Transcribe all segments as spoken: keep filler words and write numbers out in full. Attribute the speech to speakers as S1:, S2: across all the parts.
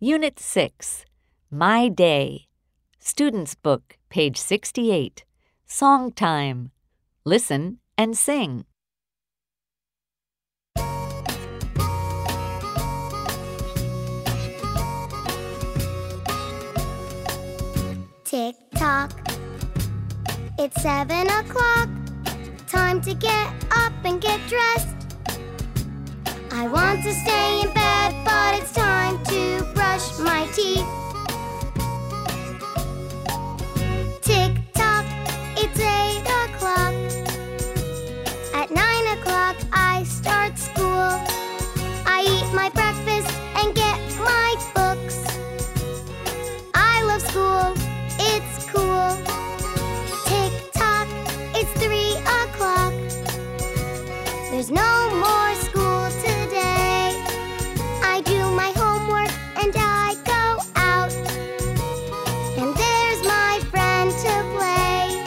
S1: Unit six, My Day. Student's Book, page sixty-eight. Song time. Listen and sing.
S2: Tick-tock, it's seven o'clock. Time to get up and get dressed. I want to stay in bed, but it's time to brush my teeth. Tick-tock, it's eight o'clock. At nine o'clock I start school. I eat my breakfast and get my books. I love school, it's cool. Tick-tock, it's three o'clock. There's no more school today. I do my homework and I go out. And there's my friend to play.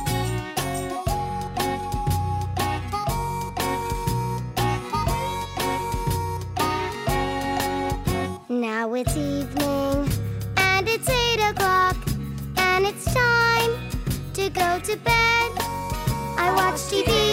S2: Now it's evening and it's eight o'clock. And it's time to go to bed. I watch T V